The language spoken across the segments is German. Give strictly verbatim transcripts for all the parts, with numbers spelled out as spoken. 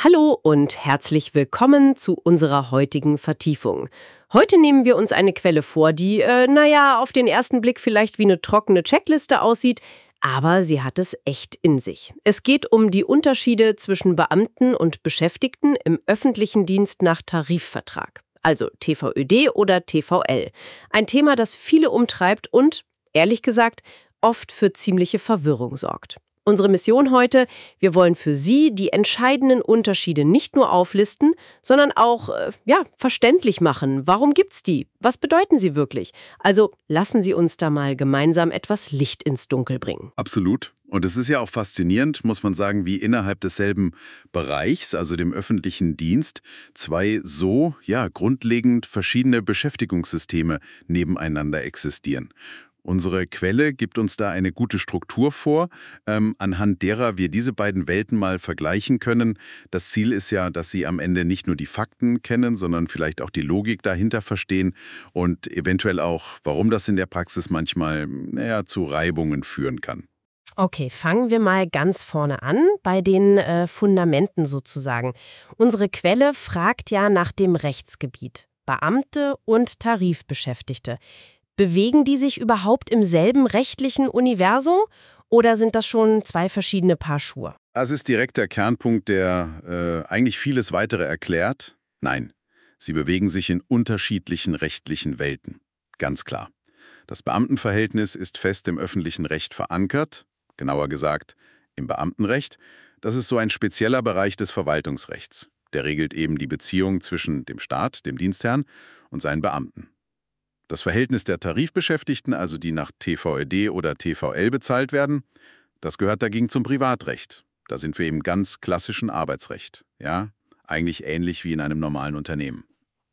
Hallo und herzlich willkommen zu unserer heutigen Vertiefung. Heute nehmen wir uns eine Quelle vor, die, äh, naja, auf den ersten Blick vielleicht wie eine trockene Checkliste aussieht, aber sie hat es echt in sich. Es geht um die Unterschiede zwischen Beamten und Beschäftigten im öffentlichen Dienst nach Tarifvertrag, also T V Ö D oder T V L. Ein Thema, das viele umtreibt und, ehrlich gesagt, oft für ziemliche Verwirrung sorgt. Unsere Mission heute: Wir wollen für Sie die entscheidenden Unterschiede nicht nur auflisten, sondern auch äh, ja, verständlich machen. Warum gibt's die? Was bedeuten sie wirklich? Also lassen Sie uns da mal gemeinsam etwas Licht ins Dunkel bringen. Absolut. Und es ist ja auch faszinierend, muss man sagen, wie innerhalb desselben Bereichs, also dem öffentlichen Dienst, zwei so ja, grundlegend verschiedene Beschäftigungssysteme nebeneinander existieren. Unsere Quelle gibt uns da eine gute Struktur vor, ähm, anhand derer wir diese beiden Welten mal vergleichen können. Das Ziel ist ja, dass Sie am Ende nicht nur die Fakten kennen, sondern vielleicht auch die Logik dahinter verstehen und eventuell auch, warum das in der Praxis manchmal naja, zu Reibungen führen kann. Okay, fangen wir mal ganz vorne an, bei den äh, Fundamenten sozusagen. Unsere Quelle fragt ja nach dem Rechtsgebiet. Beamte und Tarifbeschäftigte. Bewegen die sich überhaupt im selben rechtlichen Universum oder sind das schon zwei verschiedene Paar Schuhe? Das ist direkt der Kernpunkt, der äh, eigentlich vieles Weitere erklärt. Nein, sie bewegen sich in unterschiedlichen rechtlichen Welten. Ganz klar. Das Beamtenverhältnis ist fest im öffentlichen Recht verankert, genauer gesagt im Beamtenrecht. Das ist so ein spezieller Bereich des Verwaltungsrechts. Der regelt eben die Beziehung zwischen dem Staat, dem Dienstherrn, und seinen Beamten. Das Verhältnis der Tarifbeschäftigten, also die nach T V Ö D oder T V L bezahlt werden, das gehört dagegen zum Privatrecht. Da sind wir im ganz klassischen Arbeitsrecht. Ja, eigentlich ähnlich wie in einem normalen Unternehmen.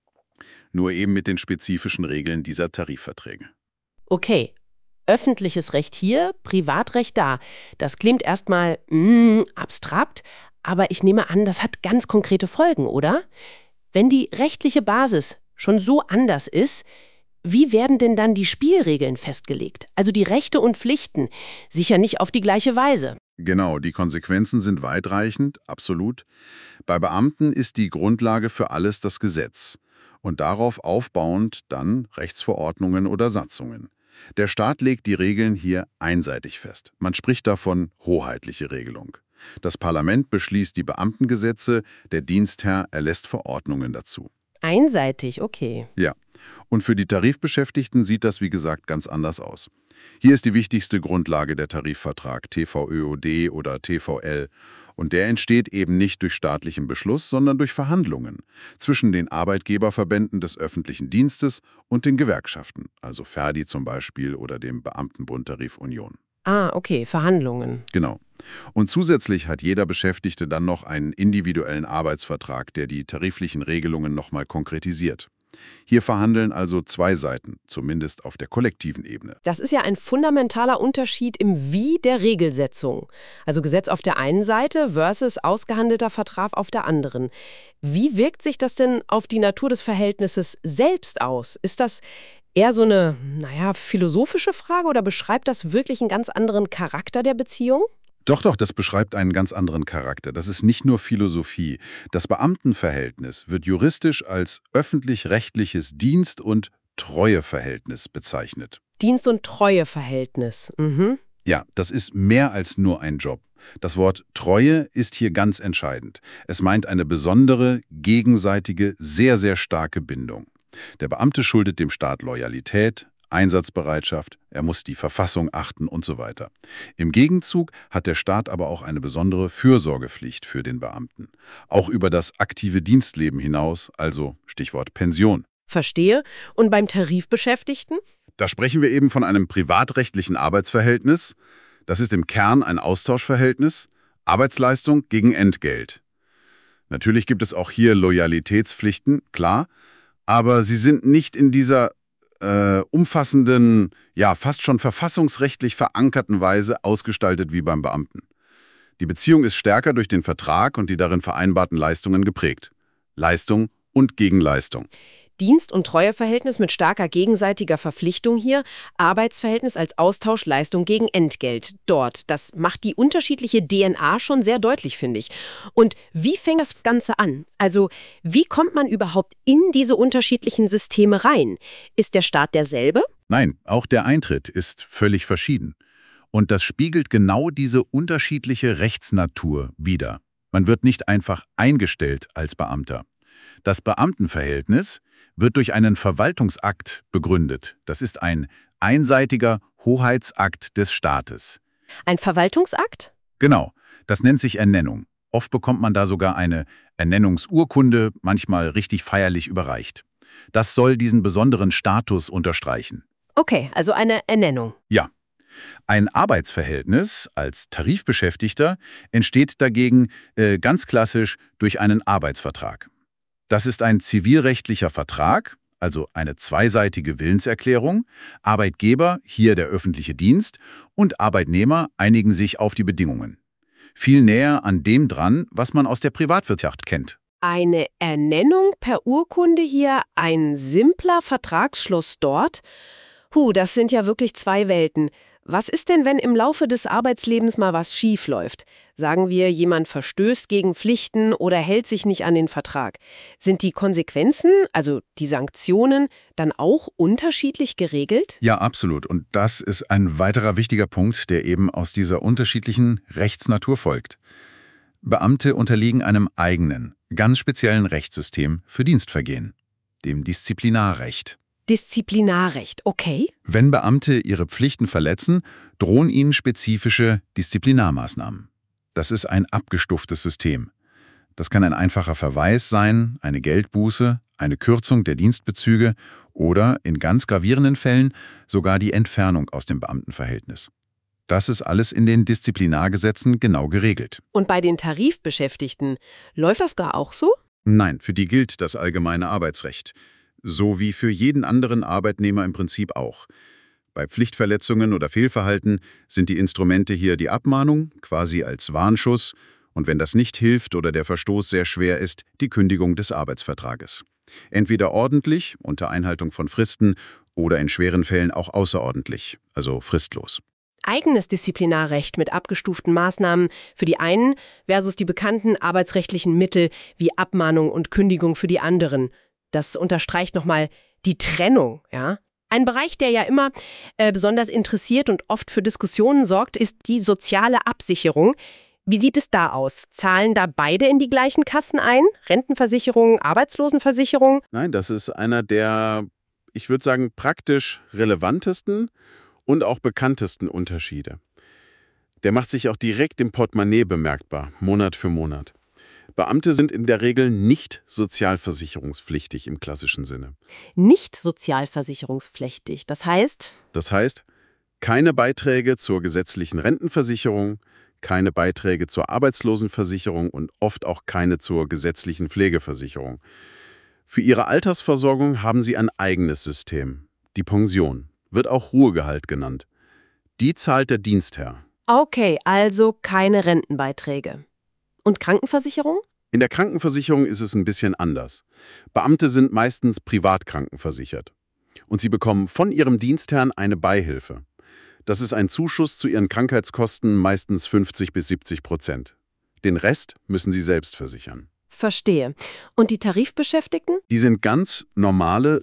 Nur eben mit den spezifischen Regeln dieser Tarifverträge. Okay, öffentliches Recht hier, Privatrecht da. Das klingt erstmal mm, abstrakt, aber ich nehme an, das hat ganz konkrete Folgen, oder? Wenn die rechtliche Basis schon so anders ist, wie werden denn dann die Spielregeln festgelegt? Also die Rechte und Pflichten, sicher nicht auf die gleiche Weise. Genau, die Konsequenzen sind weitreichend, absolut. Bei Beamten ist die Grundlage für alles das Gesetz und darauf aufbauend dann Rechtsverordnungen oder Satzungen. Der Staat legt die Regeln hier einseitig fest. Man spricht davon hoheitliche Regelung. Das Parlament beschließt die Beamtengesetze, der Dienstherr erlässt Verordnungen dazu. Einseitig, okay. Ja, und für die Tarifbeschäftigten sieht das, wie gesagt, ganz anders aus. Hier ist die wichtigste Grundlage der Tarifvertrag, T V Ö D oder T V L. Und der entsteht eben nicht durch staatlichen Beschluss, sondern durch Verhandlungen zwischen den Arbeitgeberverbänden des öffentlichen Dienstes und den Gewerkschaften, also Verdi zum Beispiel oder dem Beamtenbund Tarifunion. Ah, okay, Verhandlungen. Genau. Und zusätzlich hat jeder Beschäftigte dann noch einen individuellen Arbeitsvertrag, der die tariflichen Regelungen nochmal konkretisiert. Hier verhandeln also zwei Seiten, zumindest auf der kollektiven Ebene. Das ist ja ein fundamentaler Unterschied im Wie der Regelsetzung. Also Gesetz auf der einen Seite versus ausgehandelter Vertrag auf der anderen. Wie wirkt sich das denn auf die Natur des Verhältnisses selbst aus? Ist das eher so eine, naja, philosophische Frage oder beschreibt das wirklich einen ganz anderen Charakter der Beziehung? Doch, doch, das beschreibt einen ganz anderen Charakter. Das ist nicht nur Philosophie. Das Beamtenverhältnis wird juristisch als öffentlich-rechtliches Dienst- und Treueverhältnis bezeichnet. Dienst- und Treueverhältnis. Mhm. Ja, das ist mehr als nur ein Job. Das Wort Treue ist hier ganz entscheidend. Es meint eine besondere, gegenseitige, sehr, sehr starke Bindung. Der Beamte schuldet dem Staat Loyalität, Einsatzbereitschaft, er muss die Verfassung achten und so weiter. Im Gegenzug hat der Staat aber auch eine besondere Fürsorgepflicht für den Beamten. Auch über das aktive Dienstleben hinaus, also Stichwort Pension. Verstehe. Und beim Tarifbeschäftigten? Da sprechen wir eben von einem privatrechtlichen Arbeitsverhältnis. Das ist im Kern ein Austauschverhältnis, Arbeitsleistung gegen Entgelt. Natürlich gibt es auch hier Loyalitätspflichten, klar, aber sie sind nicht in dieser Äh, umfassenden, ja fast schon verfassungsrechtlich verankerten Weise ausgestaltet wie beim Beamten. Die Beziehung ist stärker durch den Vertrag und die darin vereinbarten Leistungen geprägt. Leistung und Gegenleistung. Dienst- und Treueverhältnis mit starker gegenseitiger Verpflichtung hier, Arbeitsverhältnis als Austausch Leistung gegen Entgelt dort. Das macht die unterschiedliche D N A schon sehr deutlich, finde ich. Und wie fängt das Ganze an? Also, wie kommt man überhaupt in diese unterschiedlichen Systeme rein? Ist der Staat derselbe? Nein, auch der Eintritt ist völlig verschieden. Und das spiegelt genau diese unterschiedliche Rechtsnatur wider. Man wird nicht einfach eingestellt als Beamter. Das Beamtenverhältnis wird durch einen Verwaltungsakt begründet. Das ist ein einseitiger Hoheitsakt des Staates. Ein Verwaltungsakt? Genau, das nennt sich Ernennung. Oft bekommt man da sogar eine Ernennungsurkunde, manchmal richtig feierlich überreicht. Das soll diesen besonderen Status unterstreichen. Okay, also eine Ernennung. Ja. Ein Arbeitsverhältnis als Tarifbeschäftigter entsteht dagegen äh, ganz klassisch durch einen Arbeitsvertrag. Das ist ein zivilrechtlicher Vertrag, also eine zweiseitige Willenserklärung. Arbeitgeber, hier der öffentliche Dienst, und Arbeitnehmer einigen sich auf die Bedingungen. Viel näher an dem dran, was man aus der Privatwirtschaft kennt. Eine Ernennung per Urkunde hier, ein simpler Vertragsschluss dort? Puh, das sind ja wirklich zwei Welten. Was ist denn, wenn im Laufe des Arbeitslebens mal was schief läuft? Sagen wir, jemand verstößt gegen Pflichten oder hält sich nicht an den Vertrag. Sind die Konsequenzen, also die Sanktionen, dann auch unterschiedlich geregelt? Ja, absolut. Und das ist ein weiterer wichtiger Punkt, der eben aus dieser unterschiedlichen Rechtsnatur folgt. Beamte unterliegen einem eigenen, ganz speziellen Rechtssystem für Dienstvergehen, dem Disziplinarrecht. Disziplinarrecht, okay. Wenn Beamte ihre Pflichten verletzen, drohen ihnen spezifische Disziplinarmaßnahmen. Das ist ein abgestuftes System. Das kann ein einfacher Verweis sein, eine Geldbuße, eine Kürzung der Dienstbezüge oder in ganz gravierenden Fällen sogar die Entfernung aus dem Beamtenverhältnis. Das ist alles in den Disziplinargesetzen genau geregelt. Und bei den Tarifbeschäftigten, läuft das gar auch so? Nein, für die gilt das allgemeine Arbeitsrecht. So wie für jeden anderen Arbeitnehmer im Prinzip auch. Bei Pflichtverletzungen oder Fehlverhalten sind die Instrumente hier die Abmahnung, quasi als Warnschuss, und wenn das nicht hilft oder der Verstoß sehr schwer ist, die Kündigung des Arbeitsvertrages. Entweder ordentlich, unter Einhaltung von Fristen, oder in schweren Fällen auch außerordentlich, also fristlos. Eigenes Disziplinarrecht mit abgestuften Maßnahmen für die einen versus die bekannten arbeitsrechtlichen Mittel wie Abmahnung und Kündigung für die anderen. Das unterstreicht nochmal die Trennung, ja. Ein Bereich, der ja immer äh, besonders interessiert und oft für Diskussionen sorgt, ist die soziale Absicherung. Wie sieht es da aus? Zahlen da beide in die gleichen Kassen ein? Rentenversicherung, Arbeitslosenversicherung? Nein, das ist einer der, ich würde sagen, praktisch relevantesten und auch bekanntesten Unterschiede. Der macht sich auch direkt im Portemonnaie bemerkbar, Monat für Monat. Beamte sind in der Regel nicht sozialversicherungspflichtig im klassischen Sinne. Nicht sozialversicherungspflichtig, das heißt? Das heißt, keine Beiträge zur gesetzlichen Rentenversicherung, keine Beiträge zur Arbeitslosenversicherung und oft auch keine zur gesetzlichen Pflegeversicherung. Für ihre Altersversorgung haben sie ein eigenes System, die Pension, wird auch Ruhegehalt genannt. Die zahlt der Dienstherr. Okay, also keine Rentenbeiträge. Und Krankenversicherung? In der Krankenversicherung ist es ein bisschen anders. Beamte sind meistens privat krankenversichert. Und sie bekommen von ihrem Dienstherrn eine Beihilfe. Das ist ein Zuschuss zu ihren Krankheitskosten, meistens fünfzig bis siebzig Prozent. Den Rest müssen sie selbst versichern. Verstehe. Und die Tarifbeschäftigten? Die sind ganz normale,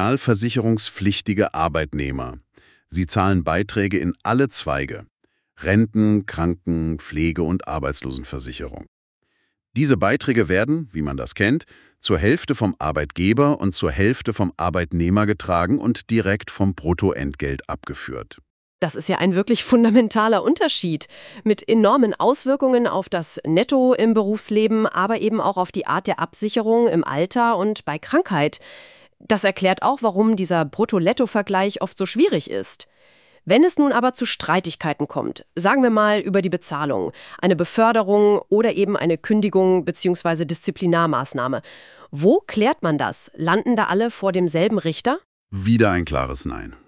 sozialversicherungspflichtige Arbeitnehmer. Sie zahlen Beiträge in alle Zweige. Renten-, Kranken-, Pflege- und Arbeitslosenversicherung. Diese Beiträge werden, wie man das kennt, zur Hälfte vom Arbeitgeber und zur Hälfte vom Arbeitnehmer getragen und direkt vom Bruttoentgelt abgeführt. Das ist ja ein wirklich fundamentaler Unterschied mit enormen Auswirkungen auf das Netto im Berufsleben, aber eben auch auf die Art der Absicherung im Alter und bei Krankheit. Das erklärt auch, warum dieser Brutto-Netto-Vergleich oft so schwierig ist. Wenn es nun aber zu Streitigkeiten kommt, sagen wir mal über die Bezahlung, eine Beförderung oder eben eine Kündigung bzw. Disziplinarmaßnahme, wo klärt man das? Landen da alle vor demselben Richter? Wieder ein klares Nein.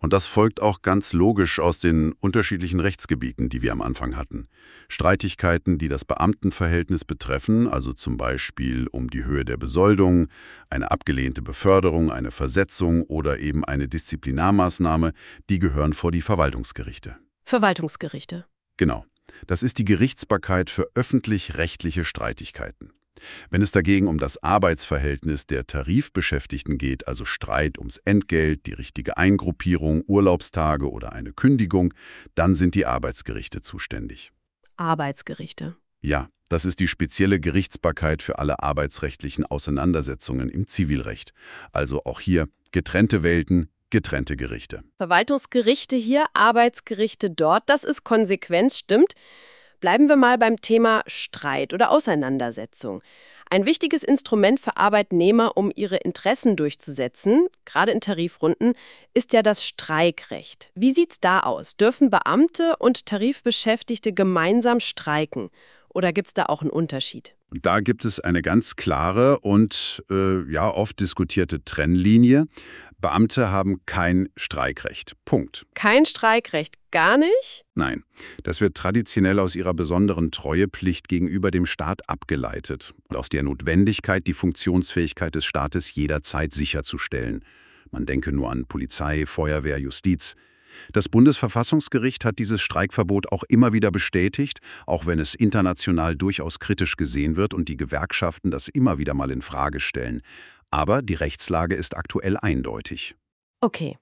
Und das folgt auch ganz logisch aus den unterschiedlichen Rechtsgebieten, die wir am Anfang hatten. Streitigkeiten, die das Beamtenverhältnis betreffen, also zum Beispiel um die Höhe der Besoldung, eine abgelehnte Beförderung, eine Versetzung oder eben eine Disziplinarmaßnahme, die gehören vor die Verwaltungsgerichte. Verwaltungsgerichte. Genau. Das ist die Gerichtsbarkeit für öffentlich-rechtliche Streitigkeiten. Wenn es dagegen um das Arbeitsverhältnis der Tarifbeschäftigten geht, also Streit ums Entgelt, die richtige Eingruppierung, Urlaubstage oder eine Kündigung, dann sind die Arbeitsgerichte zuständig. Arbeitsgerichte. Ja, das ist die spezielle Gerichtsbarkeit für alle arbeitsrechtlichen Auseinandersetzungen im Zivilrecht. Also auch hier getrennte Welten, getrennte Gerichte. Verwaltungsgerichte hier, Arbeitsgerichte dort, das ist Konsequenz, stimmt. Bleiben wir mal beim Thema Streit oder Auseinandersetzung. Ein wichtiges Instrument für Arbeitnehmer, um ihre Interessen durchzusetzen, gerade in Tarifrunden, ist ja das Streikrecht. Wie sieht's da aus? Dürfen Beamte und Tarifbeschäftigte gemeinsam streiken? Oder gibt's da auch einen Unterschied? Da gibt es eine ganz klare und äh, ja oft diskutierte Trennlinie. Beamte haben kein Streikrecht. Punkt. Kein Streikrecht, gar nicht? Nein, das wird traditionell aus ihrer besonderen Treuepflicht gegenüber dem Staat abgeleitet und aus der Notwendigkeit, die Funktionsfähigkeit des Staates jederzeit sicherzustellen. Man denke nur an Polizei, Feuerwehr, Justiz. Das Bundesverfassungsgericht hat dieses Streikverbot auch immer wieder bestätigt, auch wenn es international durchaus kritisch gesehen wird und die Gewerkschaften das immer wieder mal in Frage stellen. Aber die Rechtslage ist aktuell eindeutig. Okay.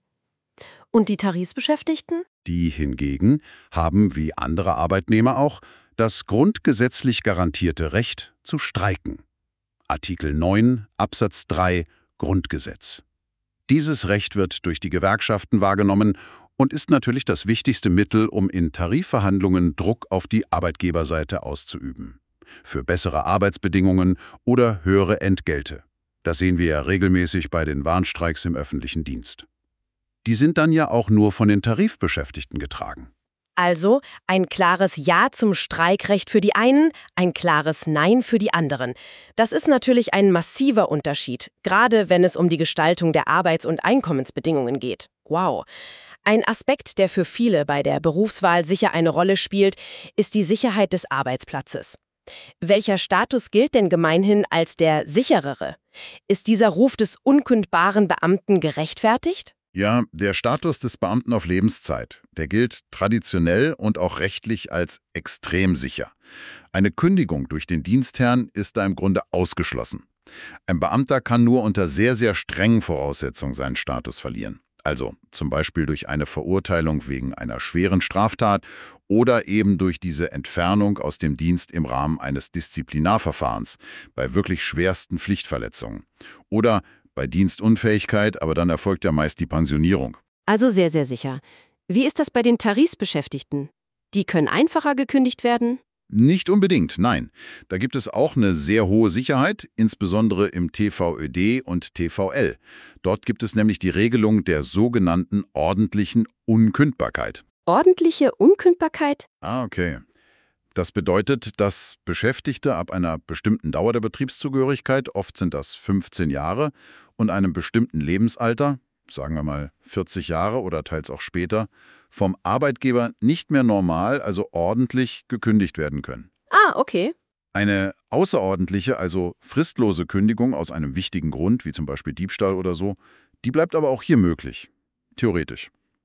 Und die Tarifbeschäftigten? Die hingegen haben, wie andere Arbeitnehmer auch, das grundgesetzlich garantierte Recht zu streiken. Artikel neun Absatz drei Grundgesetz. Dieses Recht wird durch die Gewerkschaften wahrgenommen und ist natürlich das wichtigste Mittel, um in Tarifverhandlungen Druck auf die Arbeitgeberseite auszuüben. Für bessere Arbeitsbedingungen oder höhere Entgelte. Das sehen wir ja regelmäßig bei den Warnstreiks im öffentlichen Dienst. Die sind dann ja auch nur von den Tarifbeschäftigten getragen. Also ein klares Ja zum Streikrecht für die einen, ein klares Nein für die anderen. Das ist natürlich ein massiver Unterschied, gerade wenn es um die Gestaltung der Arbeits- und Einkommensbedingungen geht. Wow. Ein Aspekt, der für viele bei der Berufswahl sicher eine Rolle spielt, ist die Sicherheit des Arbeitsplatzes. Welcher Status gilt denn gemeinhin als der sicherere? Ist dieser Ruf des unkündbaren Beamten gerechtfertigt? Ja, der Status des Beamten auf Lebenszeit, der gilt traditionell und auch rechtlich als extrem sicher. Eine Kündigung durch den Dienstherrn ist da im Grunde ausgeschlossen. Ein Beamter kann nur unter sehr, sehr strengen Voraussetzungen seinen Status verlieren. Also zum Beispiel durch eine Verurteilung wegen einer schweren Straftat oder eben durch diese Entfernung aus dem Dienst im Rahmen eines Disziplinarverfahrens bei wirklich schwersten Pflichtverletzungen. Oder bei Dienstunfähigkeit, aber dann erfolgt ja meist die Pensionierung. Also sehr, sehr sicher. Wie ist das bei den Tarifbeschäftigten? Die können einfacher gekündigt werden? Nicht unbedingt, nein. Da gibt es auch eine sehr hohe Sicherheit, insbesondere im T V Ö D und T V L. Dort gibt es nämlich die Regelung der sogenannten ordentlichen Unkündbarkeit. Ordentliche Unkündbarkeit? Ah, okay. Das bedeutet, dass Beschäftigte ab einer bestimmten Dauer der Betriebszugehörigkeit, oft sind das fünfzehn Jahre, und einem bestimmten Lebensalter, sagen wir mal vierzig Jahre oder teils auch später, vom Arbeitgeber nicht mehr normal, also ordentlich gekündigt werden können. Ah, okay. Eine außerordentliche, also fristlose Kündigung aus einem wichtigen Grund, wie zum Beispiel Diebstahl oder so, die bleibt aber auch hier möglich. Theoretisch.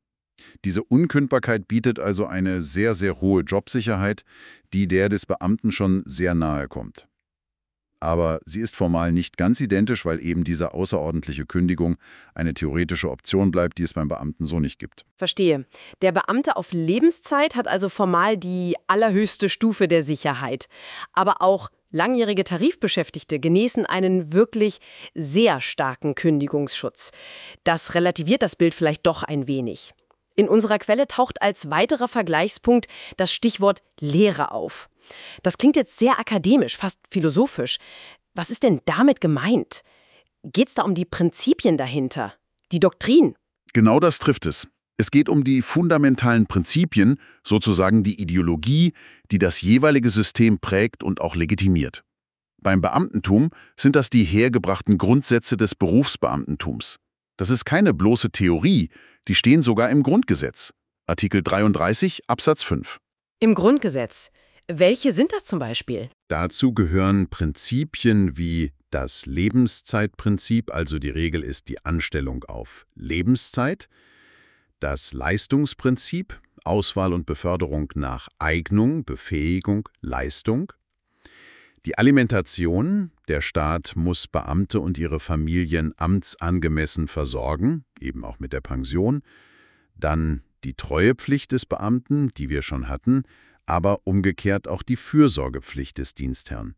Diese Unkündbarkeit bietet also eine sehr, sehr hohe Jobsicherheit, die der des Beamten schon sehr nahe kommt. Aber sie ist formal nicht ganz identisch, weil eben diese außerordentliche Kündigung eine theoretische Option bleibt, die es beim Beamten so nicht gibt. Verstehe. Der Beamte auf Lebenszeit hat also formal die allerhöchste Stufe der Sicherheit. Aber auch langjährige Tarifbeschäftigte genießen einen wirklich sehr starken Kündigungsschutz. Das relativiert das Bild vielleicht doch ein wenig. In unserer Quelle taucht als weiterer Vergleichspunkt das Stichwort Lehre auf. Das klingt jetzt sehr akademisch, fast philosophisch. Was ist denn damit gemeint? Geht es da um die Prinzipien dahinter? Die Doktrin? Genau das trifft es. Es geht um die fundamentalen Prinzipien, sozusagen die Ideologie, die das jeweilige System prägt und auch legitimiert. Beim Beamtentum sind das die hergebrachten Grundsätze des Berufsbeamtentums. Das ist keine bloße Theorie, die stehen sogar im Grundgesetz. Artikel dreiunddreißig Absatz fünf. Im Grundgesetz. Welche sind das zum Beispiel? Dazu gehören Prinzipien wie das Lebenszeitprinzip, also die Regel ist die Anstellung auf Lebenszeit, das Leistungsprinzip, Auswahl und Beförderung nach Eignung, Befähigung, Leistung, die Alimentation, der Staat muss Beamte und ihre Familien amtsangemessen versorgen, eben auch mit der Pension, dann die Treuepflicht des Beamten, die wir schon hatten, aber umgekehrt auch die Fürsorgepflicht des Dienstherrn.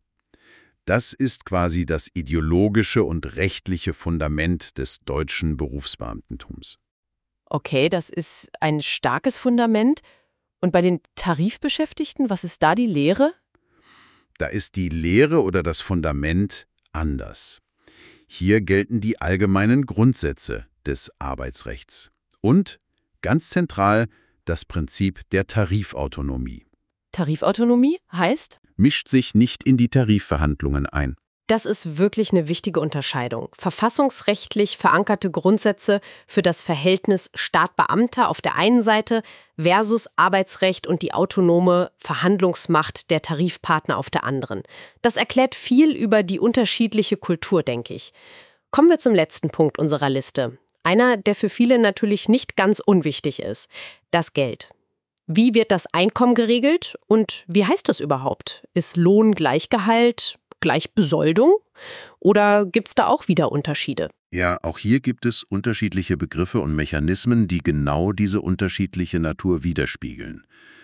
Das ist quasi das ideologische und rechtliche Fundament des deutschen Berufsbeamtentums. Okay, das ist ein starkes Fundament. Und bei den Tarifbeschäftigten, was ist da die Lehre? Da ist die Lehre oder das Fundament anders. Hier gelten die allgemeinen Grundsätze des Arbeitsrechts. Und, ganz zentral, das Prinzip der Tarifautonomie. Tarifautonomie heißt? Mischt sich nicht in die Tarifverhandlungen ein. Das ist wirklich eine wichtige Unterscheidung. Verfassungsrechtlich verankerte Grundsätze für das Verhältnis Staat-Beamter auf der einen Seite versus Arbeitsrecht und die autonome Verhandlungsmacht der Tarifpartner auf der anderen. Das erklärt viel über die unterschiedliche Kultur, denke ich. Kommen wir zum letzten Punkt unserer Liste. Einer, der für viele natürlich nicht ganz unwichtig ist. Das Geld. Wie wird das Einkommen geregelt und wie heißt das überhaupt? Ist Lohn gleich Gehalt? Gleich Besoldung? Oder gibt es da auch wieder Unterschiede? Ja, auch hier gibt es unterschiedliche Begriffe und Mechanismen, die genau diese unterschiedliche Natur widerspiegeln.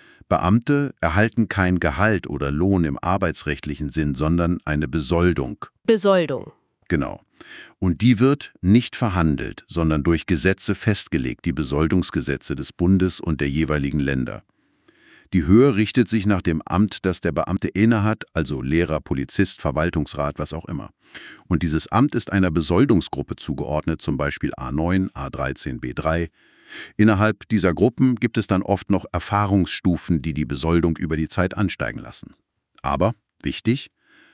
Beamte erhalten kein Gehalt oder Lohn im arbeitsrechtlichen Sinn, sondern eine Besoldung. Besoldung. Genau. Und die wird nicht verhandelt, sondern durch Gesetze festgelegt, die Besoldungsgesetze des Bundes und der jeweiligen Länder. Die Höhe richtet sich nach dem Amt, das der Beamte innehat, also Lehrer, Polizist, Verwaltungsrat, was auch immer. Und dieses Amt ist einer Besoldungsgruppe zugeordnet, zum Beispiel A neun, A dreizehn, B drei. Innerhalb dieser Gruppen gibt es dann oft noch Erfahrungsstufen, die die Besoldung über die Zeit ansteigen lassen. Aber, wichtig,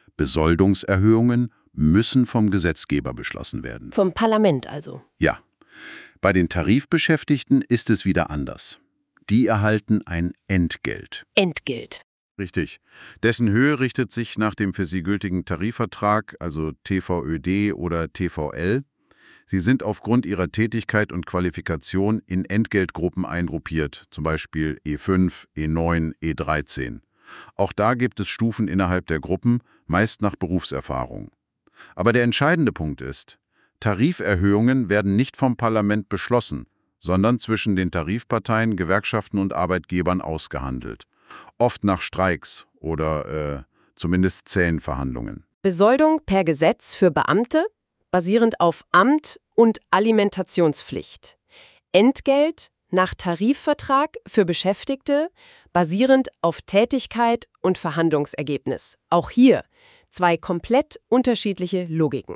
Besoldungserhöhungen müssen vom Gesetzgeber beschlossen werden. Vom Parlament also? Ja. Bei den Tarifbeschäftigten ist es wieder anders. Die erhalten ein Entgelt. Entgelt. Richtig. Dessen Höhe richtet sich nach dem für sie gültigen Tarifvertrag, also T V Ö D oder T V L. Sie sind aufgrund ihrer Tätigkeit und Qualifikation in Entgeltgruppen eingruppiert, zum Beispiel E fünf, E neun, E dreizehn. Auch da gibt es Stufen innerhalb der Gruppen, meist nach Berufserfahrung. Aber der entscheidende Punkt ist, Tariferhöhungen werden nicht vom Parlament beschlossen, sondern zwischen den Tarifparteien, Gewerkschaften und Arbeitgebern ausgehandelt. Oft nach Streiks oder äh, zumindest zähen Verhandlungen. Besoldung per Gesetz für Beamte, basierend auf Amt und Alimentationspflicht. Entgelt nach Tarifvertrag für Beschäftigte, basierend auf Tätigkeit und Verhandlungsergebnis. Auch hier zwei komplett unterschiedliche Logiken.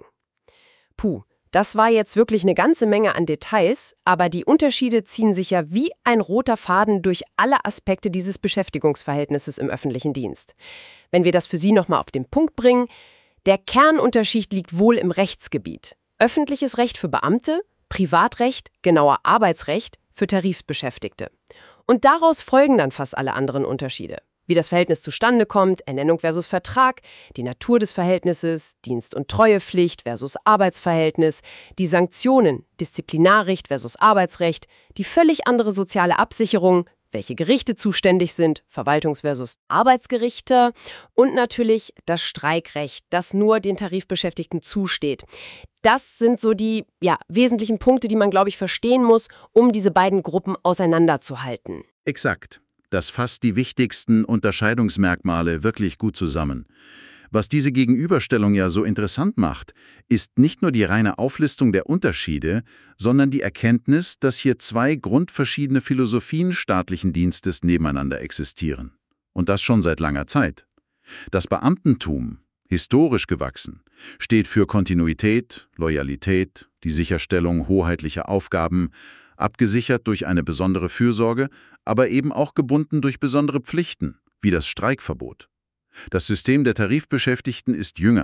Puh. Das war jetzt wirklich eine ganze Menge an Details, aber die Unterschiede ziehen sich ja wie ein roter Faden durch alle Aspekte dieses Beschäftigungsverhältnisses im öffentlichen Dienst. Wenn wir das für Sie nochmal auf den Punkt bringen, der Kernunterschied liegt wohl im Rechtsgebiet. Öffentliches Recht für Beamte, Privatrecht, genauer Arbeitsrecht für Tarifbeschäftigte. Und daraus folgen dann fast alle anderen Unterschiede. Wie das Verhältnis zustande kommt, Ernennung versus Vertrag, die Natur des Verhältnisses, Dienst- und Treuepflicht versus Arbeitsverhältnis, die Sanktionen, Disziplinarrecht versus Arbeitsrecht, die völlig andere soziale Absicherung, welche Gerichte zuständig sind, Verwaltungs- versus Arbeitsgerichte und natürlich das Streikrecht, das nur den Tarifbeschäftigten zusteht. Das sind so die ja, wesentlichen Punkte, die man, glaube ich, verstehen muss, um diese beiden Gruppen auseinanderzuhalten. Exakt. Das fasst die wichtigsten Unterscheidungsmerkmale wirklich gut zusammen. Was diese Gegenüberstellung ja so interessant macht, ist nicht nur die reine Auflistung der Unterschiede, sondern die Erkenntnis, dass hier zwei grundverschiedene Philosophien staatlichen Dienstes nebeneinander existieren. Und das schon seit langer Zeit. Das Beamtentum, historisch gewachsen, steht für Kontinuität, Loyalität, die Sicherstellung hoheitlicher Aufgaben, abgesichert durch eine besondere Fürsorge, aber eben auch gebunden durch besondere Pflichten, wie das Streikverbot. Das System der Tarifbeschäftigten ist jünger.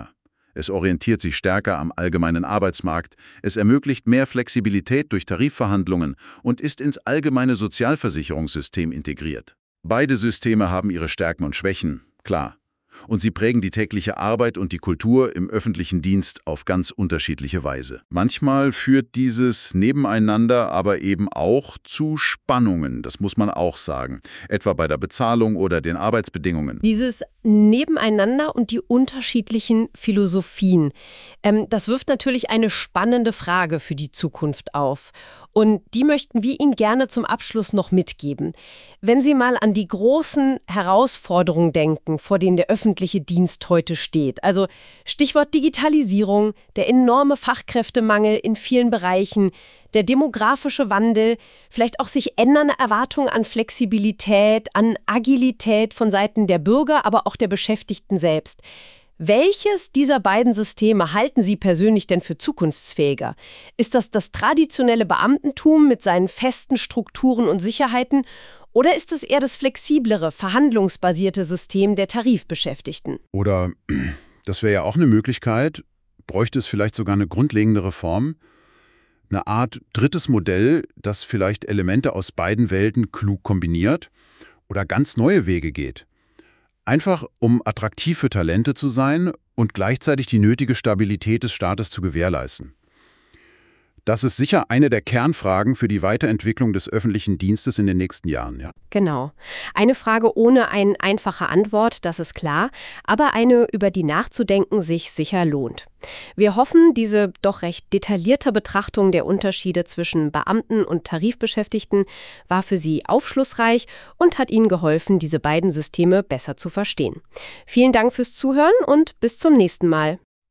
Es orientiert sich stärker am allgemeinen Arbeitsmarkt, es ermöglicht mehr Flexibilität durch Tarifverhandlungen und ist ins allgemeine Sozialversicherungssystem integriert. Beide Systeme haben ihre Stärken und Schwächen, klar. Und sie prägen die tägliche Arbeit und die Kultur im öffentlichen Dienst auf ganz unterschiedliche Weise. Manchmal führt dieses Nebeneinander aber eben auch zu Spannungen, das muss man auch sagen, etwa bei der Bezahlung oder den Arbeitsbedingungen. Dieses Nebeneinander und die unterschiedlichen Philosophien, ähm, das wirft natürlich eine spannende Frage für die Zukunft auf. Und die möchten wir Ihnen gerne zum Abschluss noch mitgeben. Wenn Sie mal an die großen Herausforderungen denken, vor denen der öffentliche Dienst heute steht, also Stichwort Digitalisierung, der enorme Fachkräftemangel in vielen Bereichen, der demografische Wandel, vielleicht auch sich ändernde Erwartungen an Flexibilität, an Agilität von Seiten der Bürger, aber auch der Beschäftigten selbst. Welches dieser beiden Systeme halten Sie persönlich denn für zukunftsfähiger? Ist das das traditionelle Beamtentum mit seinen festen Strukturen und Sicherheiten oder ist es eher das flexiblere, verhandlungsbasierte System der Tarifbeschäftigten? Oder, das wäre ja auch eine Möglichkeit, bräuchte es vielleicht sogar eine grundlegende Reform, eine Art drittes Modell, das vielleicht Elemente aus beiden Welten klug kombiniert oder ganz neue Wege geht. Einfach, um attraktiv für Talente zu sein und gleichzeitig die nötige Stabilität des Staates zu gewährleisten. Das ist sicher eine der Kernfragen für die Weiterentwicklung des öffentlichen Dienstes in den nächsten Jahren. Ja. Genau. Eine Frage ohne eine einfache Antwort, das ist klar, aber eine, über die nachzudenken sich sicher lohnt. Wir hoffen, diese doch recht detaillierte Betrachtung der Unterschiede zwischen Beamten und Tarifbeschäftigten war für Sie aufschlussreich und hat Ihnen geholfen, diese beiden Systeme besser zu verstehen. Vielen Dank fürs Zuhören und bis zum nächsten Mal.